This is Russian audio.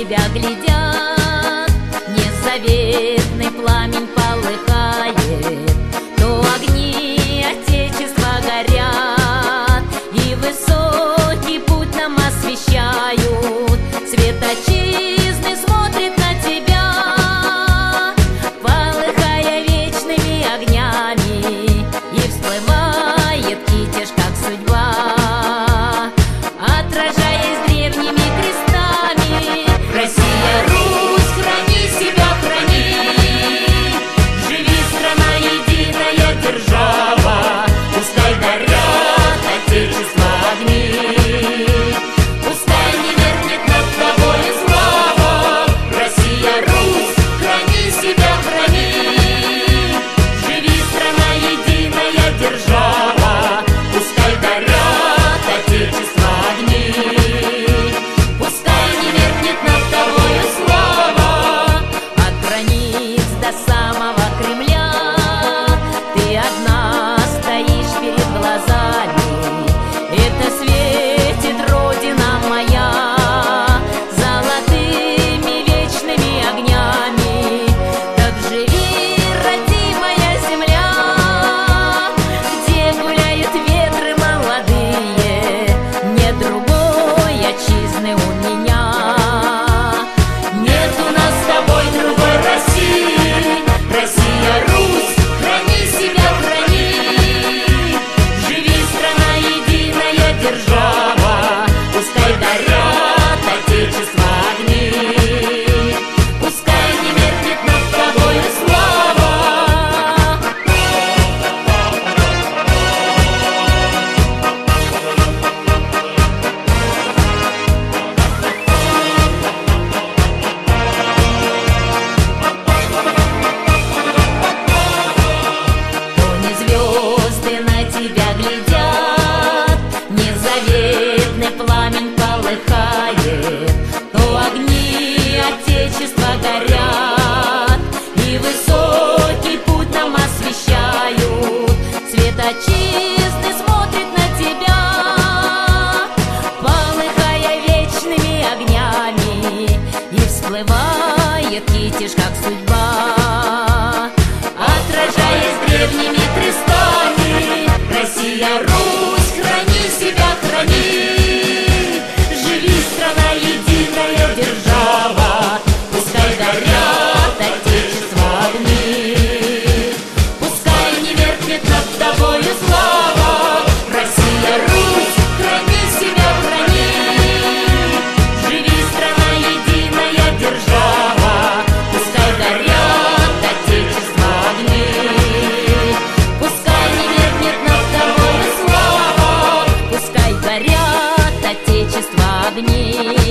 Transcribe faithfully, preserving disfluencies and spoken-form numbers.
тебя глядят, незаветный пламень полыхает, то огни Отечества горят, и высокий путь нам освещают. Свет Отчизны смотрит на тебя, полыхая вечными огнями, и всплывает Китеж, как судьба, отражаясь древними крестами. Россия, Русь, храни себя, храни, живи, страна единая держава, пускай горят Отечества огни, пускай не меркнет над тобой слава. Россия, Русь, храни себя, храни, живи, страна единая держава, пускай горят Отечества огни, пускай не меркнет над тобою слава. От границ до самого Кремля ты одна стоишь перед глазами. Это светит Родина моя золотыми вечными огнями. Так живи, родимая земля, где гуляют ветры молодые. Нет другой отчизны у меня, нет у нас с тобой другой России. Россия, Русь, храни себя, храни, живи, страна единая держава, пускай горят Отечества огни, пускай не меркнет над тобою слава. То не звезды на тебя глядят, незаветный пламень полыхает, то огни Отечества горят, и высокий путь нам освещают. Свет Отчизны смотрит на тебя, полыхая вечными огнями, и всплывает Китеж, как судьба, отражаясь древними крестами. Россия, Русь, храни себя, храни, живи, страна единая держава, пускай горят Отечества огни, пускай не меркнет над тобою слава. Россия, Русь, храни себя, храни, живи, страна единая держава, пускай горят Отечества огни, пускай не меркнет над тобою слава, пускай горят Отечества огни.